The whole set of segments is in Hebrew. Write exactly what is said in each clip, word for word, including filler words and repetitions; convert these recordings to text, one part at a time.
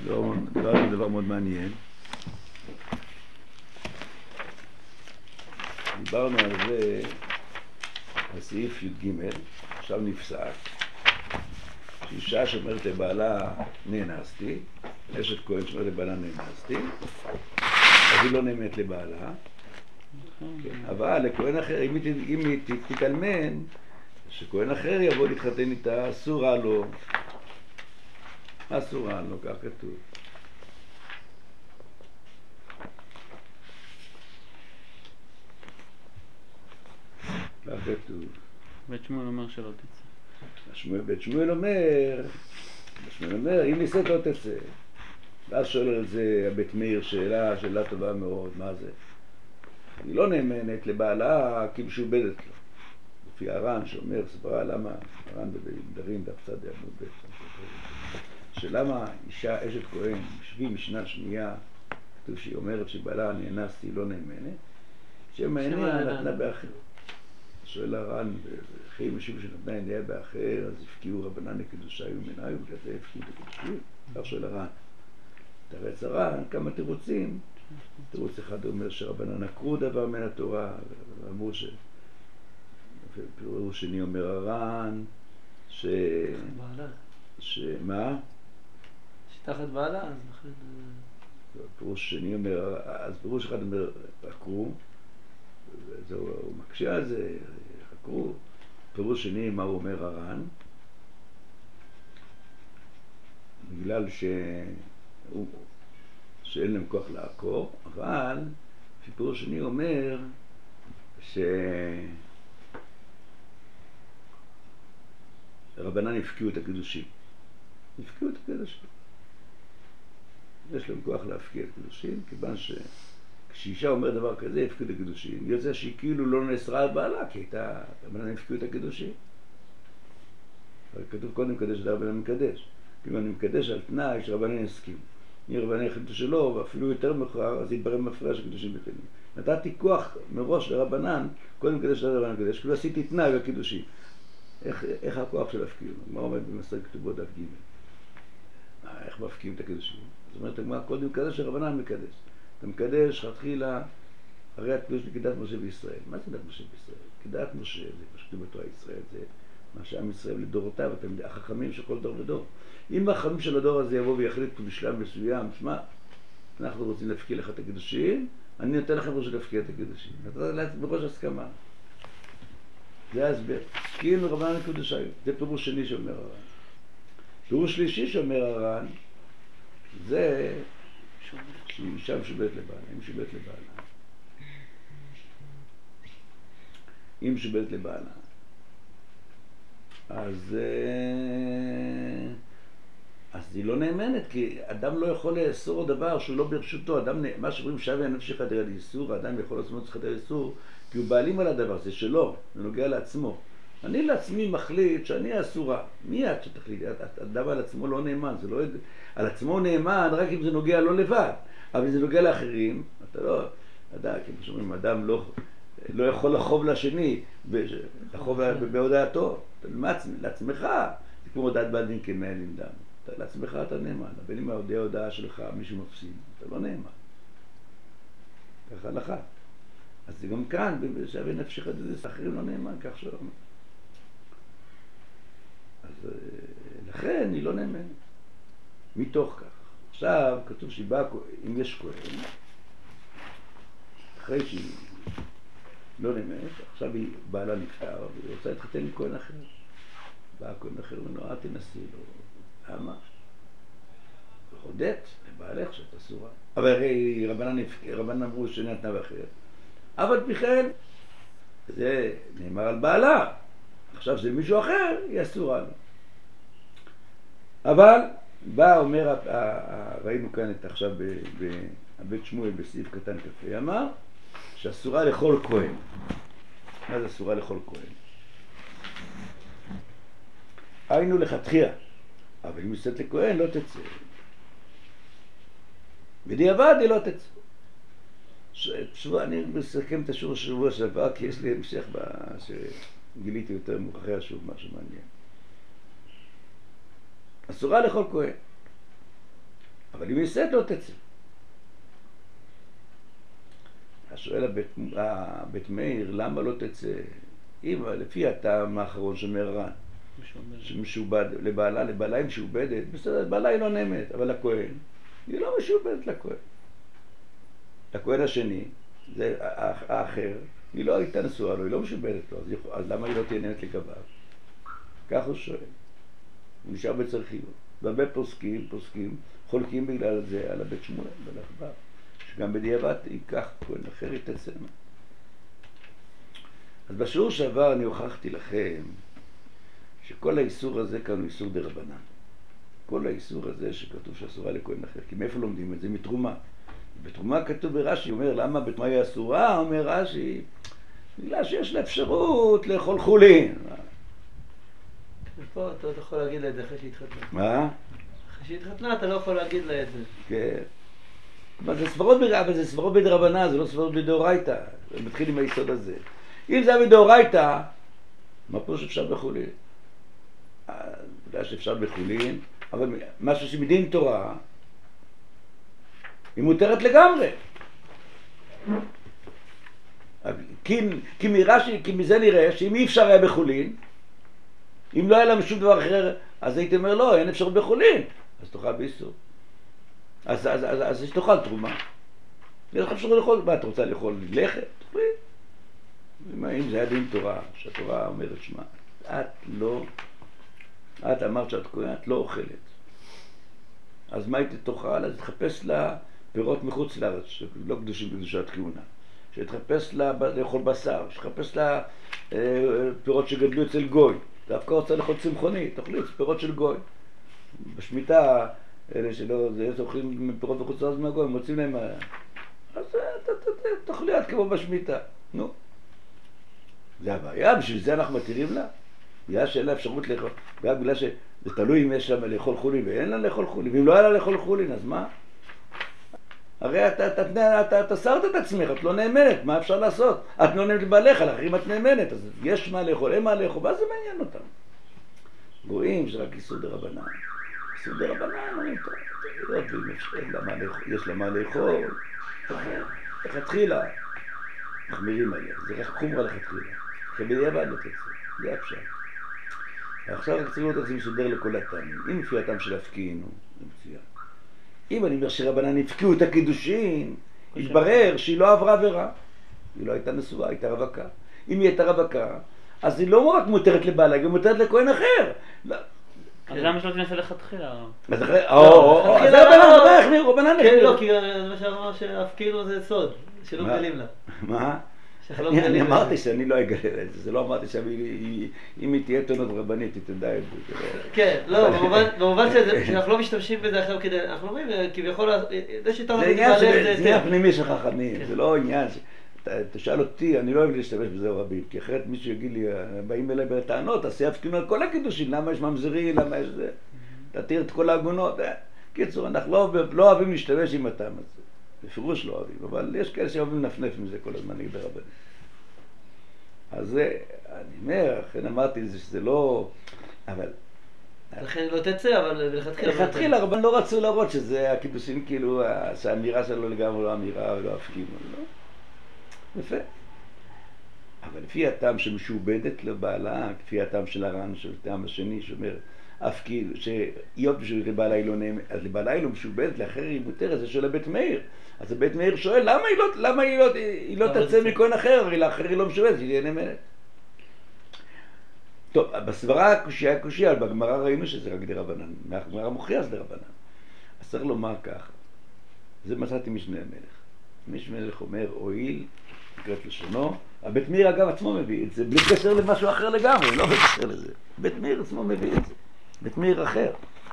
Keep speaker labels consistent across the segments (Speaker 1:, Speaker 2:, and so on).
Speaker 1: דבר, דבר מאוד מעניין. דיברנו על זה, הסעיף י"ג, עכשיו נפסק, שאישה שאומרת לבעלה נאנסתי, אשת כהן שאומרת לבעלה נאנסתי, אז היא לא נאמת לבעלה, אבל לכהן אחר, אם היא תתאלמן, שכהן אחר יבוא להתחתן איתה, אסורה לו, אסורה לו, כך כתוב. כך כתוב.
Speaker 2: בית שמואל אומר שלא תצא.
Speaker 1: בית שמואל אומר, בית שמואל אומר, אם ניסית לא תצא. ואז שואל על זה הבית מאיר שאלה, שאלה טובה מאוד, מה זה? היא לא נאמנת לבעלה כי משובדת לו. לפי הר"ן שאומר, סברה למה, הר"ן בדרים דף צד עמוד ב', שלמה אישה אשת כהן, בשביל משנה שנייה, כתוב שהיא אומרת שבעלה נאנסתי, לא נאמנת, שמעיניה נתנה באחר. שואל הר"ן, וכי משום שנתנה עיניה באחר, אז הפקיעו רבנן לקדושה ומנהי, ובגלל זה הפקיעו את הקדושים. כך שואל הר"ן. תרץ הר"ן, כמה תירוצים. תירוץ אחד אומר שרבנן עקרו דבר מן התורה, ואמרו ש... פירוש שני אומר הר"ן, ש...
Speaker 2: בעלה.
Speaker 1: שמה?
Speaker 2: שתחת בעלה, אז לכן...
Speaker 1: פירוש שני אומר, אז פירוש אחד אומר, עקרו, זהו, הוא מקשה על זה, עקרו. פירוש שני, מה הוא אומר הר"ן? בגלל ש... הוא... שאין להם כוח לעקור, אבל פירוש שני אומר ש... רבנן הפקיעו את הקדושים. הפקיעו את הקדושים. יש להם כוח להפקיע את הקדושים, כיוון שכשאישה אומר דבר כזה, הפקיעו את הקדושים. יוצא שהיא כאילו לא נאסרה על בעלה, כי הייתה, רבנן הפקיעו את הקדושים. אבל כתוב קודם קדש ורבנן מקדש. אם אני מקדש על תנאי שרבנן יסכים. אם רבנן החליטו שלא, ואפילו יותר מאוחר, אז יתברר מפרש הקדושים בטלים. נתתי כוח מראש לרבנן, קודם קדש ורבנן מקדש, כאילו עשיתי תנאי בקידושים. איך, איך הכוח של הפקיעו? מה עומד במסכת כתובות דף ג'? איך מפקיעים את הקדושים? זאת אומרת, מה קודם קדש הרבנן מקדש. אתה מקדש, התחילה, הרי הקדוש לקדעת משה בישראל. מה זה קדעת משה בישראל? קדעת משה, זה פשוט בתורה ישראל, זה מה שעם ישראל לדורותיו, אתם החכמים של כל דור ודור. אם החכמים של הדור הזה יבוא ויחליטו בשלב מסוים, שמע, אנחנו רוצים להפקיע לך את הקדושים, אני נותן לכם ראש להפקיע את הקדושים. נתת לעצמך בראש הסכמה. זה ההסבר. כי אין רבנן לקדושה. זה פירוש שני שאומר הר"ן. פירוש שלישי שאומר הר"ן, זה שאישה משובדת לבעלה. היא משובדת לבעלה. היא משובדת לבעלה. אז... אז היא לא נאמנת, כי אדם לא יכול לאסור דבר שהוא לא ברשותו. אדם, מה שאומרים שווה הנפש חדרה לאיסור, האדם יכול לעצמו חדרה לאיסור, כי הוא בעלים על הדבר, זה שלו, זה נוגע לעצמו. אני לעצמי מחליט שאני אסורה. מי את שתחליט? אדם על עצמו לא נאמן, זה לא... על עצמו נאמן רק אם זה נוגע לא לבד. אבל אם זה נוגע לאחרים, אתה לא... אדם, כמו שאומרים, אדם לא, לא יכול לחוב לשני, לחוב בהודעתו. לעצמך, זה כמו הודעת בעדין כמנהל עם דם. לעצמך אתה נאמן, אבל אם ההודעה ההודעה שלך מישהו מפסיד, אתה לא נאמן. ככה הלכה. אז זה גם כאן, בשווה נפשך דדס, אחרים לא נאמן, כך שאומר. אז לכן היא לא נאמנת. מתוך כך. עכשיו כתוב שהיא באה, אם יש כהן, אחרי שהיא לא נאמנת, עכשיו היא בעלה נפטר, והיא רוצה להתחתן עם כהן אחר. באה כהן אחר ונורא תנסי לו. למה? הודית לבעלך שאת אסורה. אבל הרי רבנן, רבנן אמרו שנתנה באחרת. אבל בכן, זה נאמר על בעלה. עכשיו זה מישהו אחר, היא אסורה לו. אבל בא אומר, ראינו כאן את עכשיו בבית שמואל בסעיף קטן כ"ה, אמר שאסורה לכל כהן. מה זה אסורה לכל כהן? היינו לכתחילה. אבל אם יוצאת לכהן לא תצא. בדיעבד היא לא תצא. אני מסכם את השיעור השבוע שעבר, כי יש לי המשך שגיליתי יותר מאוחר שוב משהו מעניין. אסורה לכל כהן. אבל אם ייסד לא תצא. אז שואל הבית, הבית מאיר, למה לא תצא? אם לפי הטעם האחרון של מרן, שמשובד לבעלה, לבעלה היא משובדת, בסדר, בעלה היא לא נאמת, אבל לכהן, היא לא משובדת לכהן. לכהן השני, זה האחר, היא לא הייתה נשואה לו, היא לא משובדת לו, אז, יכול, אז למה היא לא תהיה נאמת לגביו? כך הוא שואל. הוא נשאר בצרכיות. והרבה פוסקים, פוסקים, חולקים בגלל זה על הבית שמואל, ולאחבר, שגם בדיעבד ייקח כהן אחר יתצא. אז בשיעור שעבר אני הוכחתי לכם שכל האיסור הזה כאן הוא איסור דרבנן. כל האיסור הזה שכתוב שאסורה לכהן אחר, כי מאיפה לומדים את זה? מתרומה. בתרומה כתוב ברש"י, הוא אומר למה בתרומה היא אסורה? אומר רש"י, בגלל שיש לה אפשרות לאכול חולין.
Speaker 2: ופה אתה לא יכול להגיד לה את זה אחרי שהתחתנה.
Speaker 1: מה?
Speaker 2: אחרי שהתחתנה אתה לא יכול להגיד לה את זה.
Speaker 1: כן. אבל זה סברות ברבנן, זה סברות בדרבנן, זה לא סברות בדאורייתא. זה מתחיל עם היסוד הזה. אם זה היה בדאורייתא, מה פה שאפשר בחולין? בגלל שאפשר בחולין, אבל משהו שמדין תורה, היא מותרת לגמרי. כי, כי, מרש"י, כי מזה נראה שאם אי אפשר היה בחולין, אם לא היה להם שום דבר אחר, אז הייתי אומר לא, אין אפשרות בחולין, אז תאכל באיסור. אז, אז, אז, אז, אז תאכל תרומה. יש לך אפשרות לאכול, מה את רוצה לאכול? לחם? תאכלי. אם זה היה דין תורה, שהתורה אומרת שמה, את לא, את אמרת שאת כהן, את לא אוכלת. אז מה הייתי תאכל? אז תחפש לה פירות מחוץ לארץ, שלא קדושים בקדושת כהונה. שתחפש לה לאכול בשר, שתחפש לה אה, פירות שגדלו אצל גוי. דווקא רוצה לאכול צמחוני, תאכלי פירות של גוי. בשמיטה, אלה שלא, זה אוכלים פירות מחוץ לארץ מהגוי, הם מוצאים להם, אז תאכלי עד כמו בשמיטה. נו. זה הבעיה, בשביל זה אנחנו מתירים לה. בגלל שאין לה אפשרות לאכול, בגלל שזה תלוי אם יש לה לאכול חולין ואין לה לאכול חולין, ואם לא היה לה לאכול חולין, אז מה? הרי אתה סרת את עצמך, את לא נאמנת, מה אפשר לעשות? את לא נאמנת לבעליך, לאחרים את נאמנת, אז יש מה לאכול, אין מה לאכול, ואז זה מעניין אותם. רואים שרק איסור דרבנן. איסור דרבנן, יש לה מה לאכול, איך התחילה? מחמירים עליה, זה רק חומרה לכתחילה. שבדיעבד לא תצא, זה הפשט. עכשיו רק צריך לראות איך זה מסודר לכל הטעמים. אם לפי הטעם של הפקיעינו, זה מצוין. אם אני אומר שרבנן הפקיעו את הקידושין, התברר שהיא לא עברה עבירה. היא לא הייתה נשואה, הייתה רווקה. אם היא הייתה רווקה, אז היא לא רק מותרת לבעלה, היא גם מותרת לכהן אחר.
Speaker 2: אז למה שלא תנסה לכתחילה?
Speaker 1: אז אחרי, או, או, אז זה רבנן החמיר, רבנן החמיר.
Speaker 2: כן, לא, כי מה שאמר שהפקיעו זה סוד, שלא מגלים לה.
Speaker 1: מה? אני אמרתי שאני לא אגלה את זה, זה לא אמרתי שאם היא תהיה טוענת רבנית, היא תדע את זה.
Speaker 2: כן, לא, במובן שאנחנו לא משתמשים בזה עכשיו כדי, אנחנו אומרים, כביכול, זה שיטה
Speaker 1: זה עניין פנימי של חכמים, זה לא עניין, תשאל אותי, אני לא אוהב להשתמש בזה רבים, כי אחרת מישהו יגיד לי, באים אליי בטענות, אז יפקיעו על כל הקידושים, למה יש ממזרי, למה יש זה, תתיר את כל העגונות, קיצור, אנחנו לא אוהבים להשתמש עם הטעם הזה. בפירוש לא אוהבים, אבל יש כאלה שאוהבים לנפנף עם זה כל הזמן נגד הרבנים. אז זה, אני אומר, לכן אמרתי לזה שזה לא, אבל...
Speaker 2: לכן לא תצא, אבל לכתחילה...
Speaker 1: לכתחילה, הרבנים לא רצו להראות שזה הקידושים כאילו, שהאמירה שלו לגמרי לא אמירה ולא הפקיעו, לא? יפה. אבל לפי הטעם שמשובדת לבעלה, לפי הטעם של הר"ן, של הטעם השני, שאומר, אף כאילו, שהיות בשביל לבעלה היא לא נאמת, אז לבעלה היא לא משובדת, לאחר היא מותרת, זה של הבית מאיר. אז הבית מאיר שואל, למה היא לא, למה היא לא, היא לא תצא מכהן אחר, הרי לאחר היא לא משובדת, היא תהיה נאמנת. טוב, בסברה הקושיה הקושיה, אבל בגמרא ראינו שזה רק דרבנן, מהגמרא מוכיח דרבנן. אז צריך לומר כך, זה מצאתי משנה המלך. משנה המלך אומר, הואיל, נקראת לשונו, הבית מאיר אגב עצמו מביא את זה, בלי קשר למשהו אחר לגמרי, לא בקשר לזה. בית מאיר עצמו מביא את זה. בית מאיר אחר.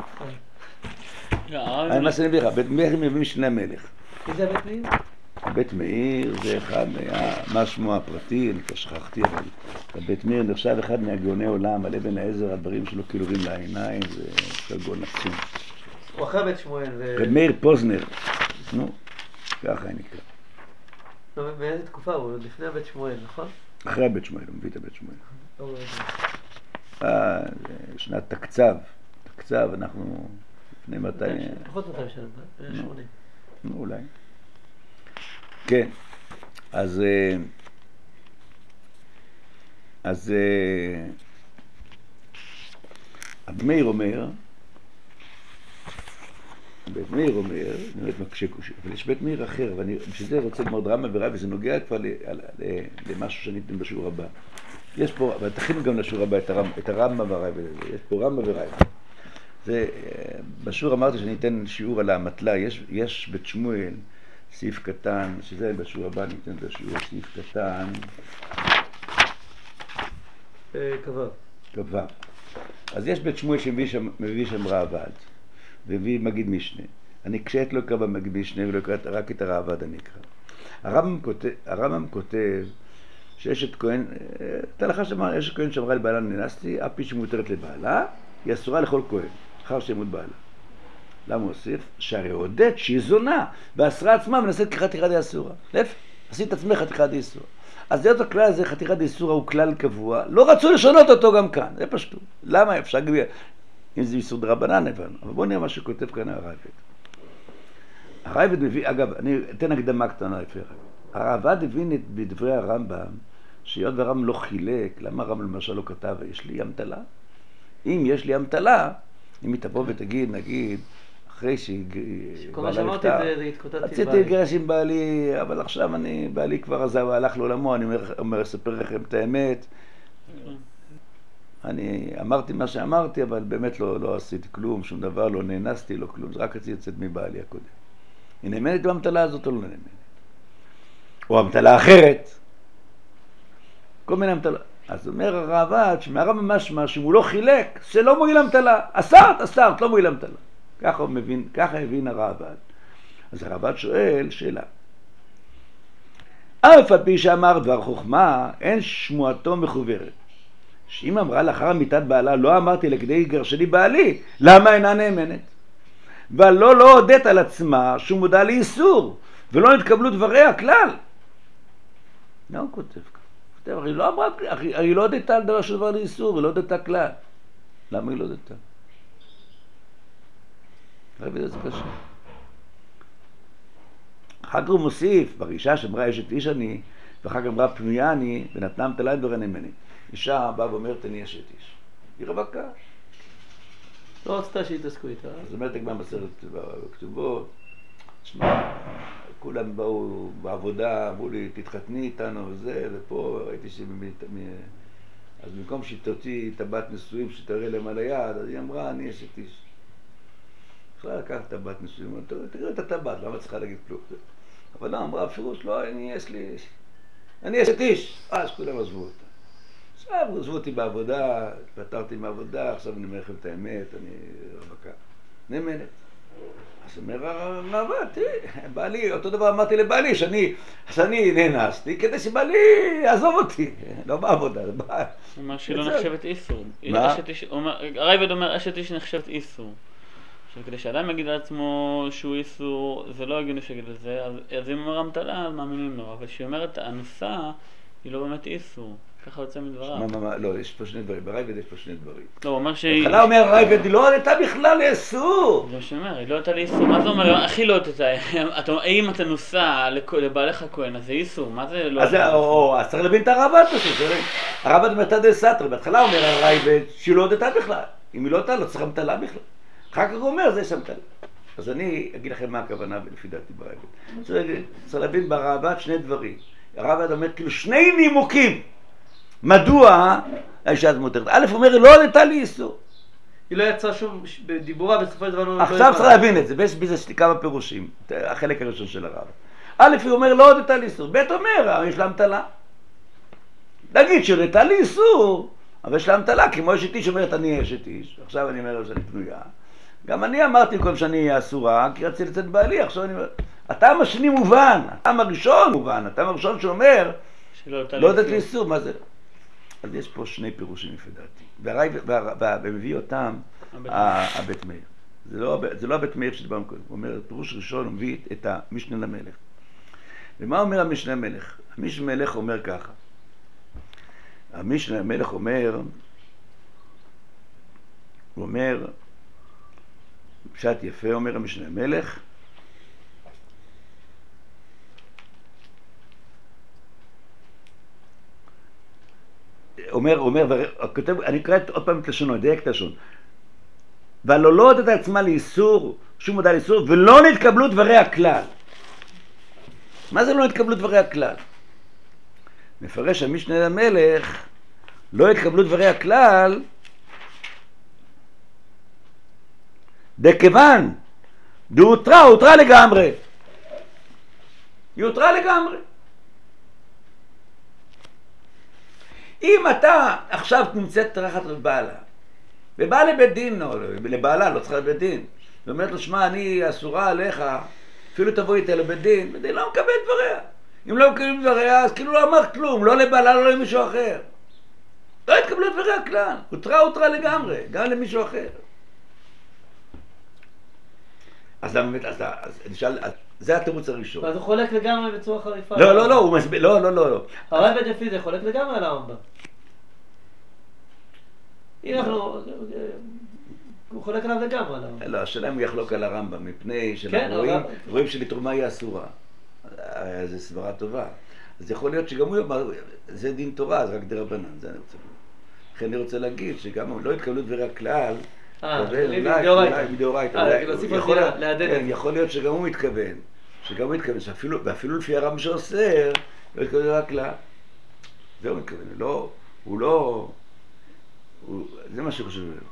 Speaker 1: מה שאני מביא לך, בית מאיר מביא משנה המלך.
Speaker 2: איזה בית מאיר?
Speaker 1: הבית מאיר זה אחד, מה שמו הפרטי, אני כבר שכחתי, אבל הבית מאיר נחשב אחד מהגאוני עולם, על אבן העזר, הדברים שלו קילורים לעיניים, זה גאון עצום.
Speaker 2: הוא אחרי בית שמואל.
Speaker 1: בית מאיר פוזנר, נו, ככה היא נקרא.
Speaker 2: מאיזה תקופה הוא? לפני הבית שמואל, נכון?
Speaker 1: אחרי הבית שמואל, הוא מביא את הבית שמואל. שנת תקצב, תקצב, אנחנו לפני מאתיים...
Speaker 2: פחות מאתיים שנה, שמונים.
Speaker 1: נו, אולי. כן, אז... אז... אב מאיר אומר, בית מאיר אומר, אני באמת מקשה קושי, אבל יש בית מאיר אחר, ואני בשביל זה רוצה ללמוד רמב"ם ורייבד, וזה נוגע כבר למשהו שאני אתן בשיעור הבא. יש פה, אבל תכינו גם לשיעור הבא את הרמב"ם והרייבד הזה, יש פה רמב"ם ורייבד. זה, בשיעור אמרתי שאני אתן שיעור על המטלה, יש, יש בית שמואל סעיף קטן, שזה בשיעור הבא אני אתן את השיעור, סעיף קטן.
Speaker 2: קבע.
Speaker 1: קבע. אז יש בית שמואל שמביא שם, מביא שם ראב"ד, והביא מגיד משנה. אני כשאת לא אקרא במגיד משנה ולא אקרא רק את הראב"ד אני אקרא. הרמב"ם כותב, הרמב"ם כותב שאשת כהן, תן לך שאמר, אשת כהן שאמרה לבעלה נאנסתי, אף פי שמותרת לבעלה, היא אסורה לכל כהן, אחר שימות בעלה. למה הוא הוסיף? שהרי עודד שהיא זונה, ואסרה עצמה מנסית כחתיכה די אסורה. להפך, עשית עצמך חתיכה די אסורה. אז להיות הכלל הזה, חתיכה די אסורה, הוא כלל קבוע, לא רצו לשנות אותו גם כאן, זה פשוט. למה אפשר גם, אם זה איסור דרבנן הבנו, אבל בואו נראה מה שכותב כאן הרייבד. הרייבד מביא, אגב, אני אתן הקדמה קטנה לפי הרייבד. הרייבד הבין את בדברי הרמב"ם, שהיות והרמב"ם לא חילק, למה הרמב"ם למשל לא כתב, יש לי אמתלה? אם יש לי אמתלה, אם היא תבוא ותגיד, נגיד, אחרי שהיא...
Speaker 2: שכל מה שאמרתי זה התקוטטתי עם בעלי.
Speaker 1: רציתי להתגרש עם בעלי, אבל עכשיו אני, בעלי כבר עזב והלך לעולמו, אני אומר, אספר לכם את האמת. אני אמרתי מה שאמרתי, אבל באמת לא, לא עשיתי כלום, שום דבר, לא נאנסתי, לא כלום, רק רציתי לצאת מבעלי הקודם. היא נאמנת באמתלה הזאת או לא נאמנת? או אמתלה אחרת. כל מיני אמתלה. אז אומר הרעב"ד, שמהרמב"ם משמע שאם הוא לא חילק, זה לא מועיל אמתלה. אסרת, אסרת, לא מועיל אמתלה. ככה הוא מבין, ככה הבין הרעב"ד. אז הרעב"ד שואל שאלה. אף על פי שאמר דבר חוכמה, אין שמועתו מחוברת. שאם אמרה לאחר מיתת בעלה, לא אמרתי לכדי גרשני בעלי, למה אינה נאמנת? ולא לא הודית על עצמה שהוא מודע לאיסור, ולא נתקבלו דבריה כלל. מה הוא כותב כאן? היא לא אמרה, היא לא הודתה על דבר שדבר לאיסור, היא לא הודתה כלל. למה היא לא הודתה? רבי זה קשה. אחר כך הוא מוסיף, בראשה שאמרה אשת איש אני, ואחר כך אמרה פנויה אני, ונתנה אמתלה דברי נאמנת. אישה באה ואומרת אני אשת איש. היא רווקה.
Speaker 2: לא רצתה שהתעסקו איתה.
Speaker 1: אז אומרת הגמרא בסרט בכתובות, שמע, כולם באו בעבודה, אמרו לי תתחתני איתנו וזה, ופה ראיתי שבאמת, אז במקום שתוציא את הבת נשואים שתראה להם על היד, אז היא אמרה אני אשת איש. יכולה לקחת את הבת נשואים, תראה את הטבעת, למה צריכה להגיד כלום? אבל לא, אמרה פירוש, לא, אני יש לי, אני אשת איש. אז כולם עזבו אותה. עכשיו עזבו אותי בעבודה, התפטרתי מהעבודה, עכשיו אני אומר לכם את האמת, אני רווקה. נאמנת. אז אומר הרעב"ד, תראי, בעלי, אותו דבר אמרתי לבעלי, שאני, שאני נאנסתי כדי שבעלי יעזוב אותי, לא בעבודה, זה בעל.
Speaker 3: הוא אומר שהיא לא נחשבת איסור.
Speaker 1: מה?
Speaker 3: הרייבד אומר, אשת איש נחשבת איסור. עכשיו, כדי שאדם יגיד לעצמו שהוא איסור, זה לא הגיוני שיגיד לזה, אז אם הוא אומר אמתלה, אז מאמינים לו, אבל כשהיא אומרת אנוסה, היא לא באמת איסור. ככה יוצא מדבריו.
Speaker 1: מה, מה, מה, לא, יש פה שני דברים, ברייבד יש פה שני דברים.
Speaker 3: לא, הוא אומר שהיא...
Speaker 1: התחלה אומר הרייבד, היא לא הודתה בכלל לאיסור.
Speaker 3: זה מה שאומר, היא לא הודתה לאיסור. מה זה אומר? הכי לא הודתה. אם אתה נוסע לבעלך כהן, אז זה איסור. מה זה לא הודתה?
Speaker 1: אז צריך להבין את הרעב"ד פשוט. הרעב"ד מתא דסתרי. בהתחלה אומר הרייבד שהיא לא הודתה בכלל. אם היא לא הודתה, לא צריך אמתלה בכלל. אחר כך הוא אומר, זה יש אמתלה. אז אני אגיד לכם מה הכוונה לפי דעתי ברייבד. צריך להבין ברעב"ד שני דברים. הרעב"ד אומר כאילו שני נימוקים. מדוע האישה הזאת מותרת? א' אומר, לא הודתה לי איסור.
Speaker 2: היא לא יצאה שום בדיבורה, בסופו של דבר לא...
Speaker 1: עכשיו צריך להבין את זה, ויש בזה כמה פירושים, החלק הראשון של הרב. א' הוא אומר, לא הודתה לי איסור, ב' אומר, יש לה אמתלה. נגיד שהודתה לי איסור, אבל יש לה אמתלה, כמו אשת איש אומרת, אני אשת איש, עכשיו אני אומר שאני פנויה. גם אני אמרתי קודם שאני אהיה אסורה, כי רציתי לצאת בעלי, עכשיו אני אומר, הטעם השני מובן, הטעם הראשון מובן, הטעם הראשון שאומר, לא הודתה לי איסור, מה זה? אז יש פה שני פירושים לפי דעתי, ומביא אותם הבית מאיר. זה לא הבית מאיר שדיברנו קודם, הוא אומר, פירוש ראשון הוא מביא את המשנה למלך. ומה אומר המשנה למלך? המשנה למלך אומר ככה. המשנה למלך אומר, הוא אומר, פשט יפה, אומר המשנה מלך. אומר, אומר, כותב, אני אקרא עוד פעם את לשונו, דייק את לשון. והלולות את עצמה לאיסור, שום מודע לאיסור, ולא נתקבלו דברי הכלל. מה זה לא נתקבלו דברי הכלל? מפרש המשנה למלך, לא נתקבלו דברי הכלל, דכיוון, דהותרה, הותרה לגמרי. היא הותרה לגמרי. אם אתה עכשיו נמצאת תחת בעלה, ובא לבית דין, או לבעלה, לא צריכה לבית דין, ואומרת לו, שמע, אני אסורה עליך, אפילו תבוא איתה לבית דין, בית דין לא מקבל דבריה. אם לא מקבלים דבריה, אז כאילו לא אמרת כלום, לא לבעלה, לא למישהו אחר. לא התקבלו דבריה כלל, הותרה, הותרה לגמרי, גם למישהו אחר. אז למה באמת, אז, אז נשאל, זה התירוץ הראשון.
Speaker 2: אז הוא חולק לגמרי בצורה חריפה.
Speaker 1: לא, לא, לא, הוא מסביר, לא, לא, לא, לא.
Speaker 2: הרב בית לפי זה חולק לגמרי על הרמב"ם. אם אנחנו, הוא חולק עליו לגמרי על הרמב"ם.
Speaker 1: לא, השאלה אם הוא יחלוק על הרמב"ם, מפני שאנחנו רואים, רואים שלתרומה היא אסורה. זו סברה טובה. אז יכול להיות שגם הוא יאמר, זה דין תורה, זה רק דרבנן, זה אני רוצה להגיד. לכן אני רוצה להגיד שגם אם לא התקבלו דברי הכלל, יכול להיות שגם הוא מתכוון, שגם הוא מתכוון, ואפילו לפי הרב שאוסר, לא התכוון דברי הכלל. זה הוא מתכוון, הוא לא, זה מה שחושב לו.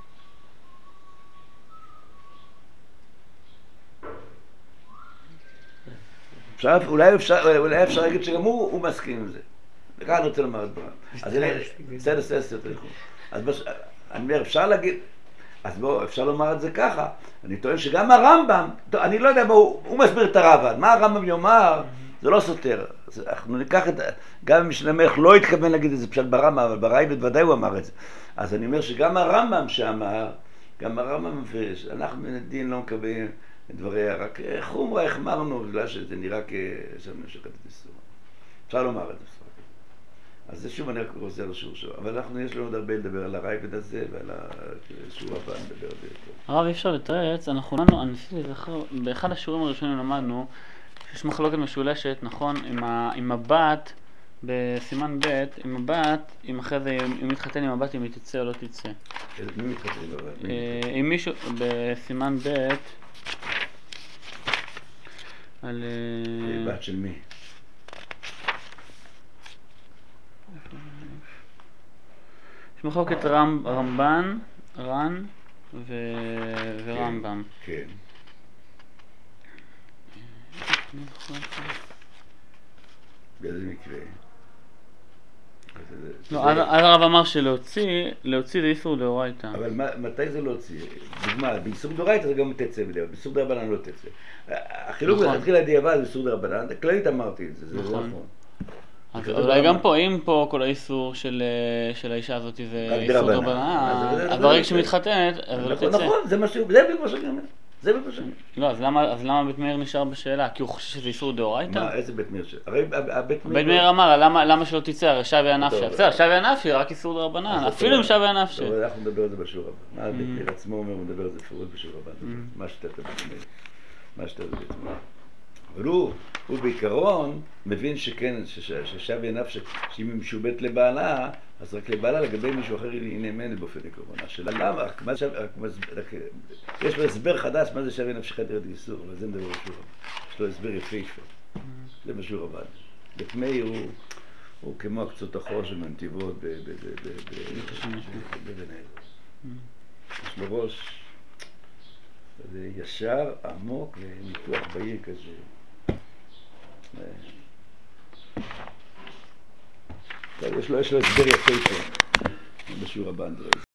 Speaker 1: עכשיו, אולי אפשר, אולי אפשר להגיד שגם הוא, הוא מסכים עם זה. וכאן אני רוצה לומר את דבריו. אז הנה, בסדר, בסדר, בסדר. אז אני אומר, אפשר להגיד, אז בואו, אפשר לומר את זה ככה. אני טוען שגם הרמב"ם, אני לא יודע, הוא, הוא מסביר את הרמב"ם. מה הרמב"ם יאמר, זה לא סותר. אז אנחנו ניקח את, גם אם משנה מלך לא התכוון להגיד את זה פשוט ברמב"ם, אבל בראי בוודאי הוא אמר את זה. אז אני אומר שגם הרמב"ם שאמר, גם הרמב"ם מפרש, אנחנו בדין לא מקבלים את דבריה, רק חומרה החמרנו, בגלל שזה נראה כשם משקת איסור. אפשר לומר את זה. אז זה שוב אני רק רוצה על השיעור שלו, אבל אנחנו יש לנו עוד הרבה לדבר על הרייבד הזה ועל השיעור הבא נדבר על זה יותר.
Speaker 3: הרב, אי אפשר לתרץ, אנחנו למדנו, אני ניסיתי לזכר, באחד השיעורים הראשונים למדנו שיש מחלוקת משולשת, נכון, עם, ה, עם הבת בסימן ב', עם הבת, אם אחרי זה, אם מתחתן עם הבת, אם היא תצא או לא תצא.
Speaker 1: מי מתחתן עם הבת?
Speaker 3: עם מישהו, בסימן ב', על...
Speaker 1: בת של מי?
Speaker 3: יש מחלוקת רמב, רמב"ן, ר"ן ו... ורמב"ם.
Speaker 1: כן. באיזה מקרה?
Speaker 3: לא, אז הרב אמר שלהוציא, להוציא זה איסור דאורייתא.
Speaker 1: אבל מתי זה להוציא? דוגמה, באיסור דאורייתא זה גם תצא בדיעבד, באיסור דרבנן לא תצא. החילוק התחיל הדיעבד באיסור דרבנן, כללית אמרתי את זה, זה נכון.
Speaker 3: אז אולי גם פה, אם פה כל האיסור של האישה הזאת זה איסור דרבנן, אז ברגע שמתחתנת, אז לא תצא.
Speaker 1: נכון, זה בדיוק מה שאני אומר. זה בדיוק מה שאני אומר.
Speaker 3: לא, אז למה בית מאיר נשאר בשאלה? כי הוא חושב שזה איסור דאורייתא?
Speaker 1: מה, איזה בית מאיר? הרי הבית
Speaker 3: מאיר... בית מאיר אמר, למה שלא תצא? הרי שווה הנפשי. בסדר, שווה הנפשי, רק איסור דרבנן, אפילו אם שווה הנפשי.
Speaker 1: אנחנו נדבר על זה בשיעור הבא. מה בית מאיר עצמו אומר, הוא מדבר על זה פירוט בשיעור הבא. מה שאתה בית מאיר. מה שאתה בית מאיר. אבל הוא, הוא בעיקרון מבין שכן, ששווה נפשי, שאם היא משובט לבעלה, אז רק לבעלה לגבי מישהו אחר היא נאמנת באופן עקרון. השאלה למה, יש לו הסבר חדש מה זה שווה נפשי חדרת איסור, אבל זה מדבר בשיעור הבא. יש לו הסבר יפהפה. זה בשיעור הבא. בית מאיר הוא כמו הקצות החור של מנתיבות בבן עזרא. יש לו ראש ישר, עמוק וניתוח בהיר כזה. יש לו הסבר יפהפה בשיעור הבא.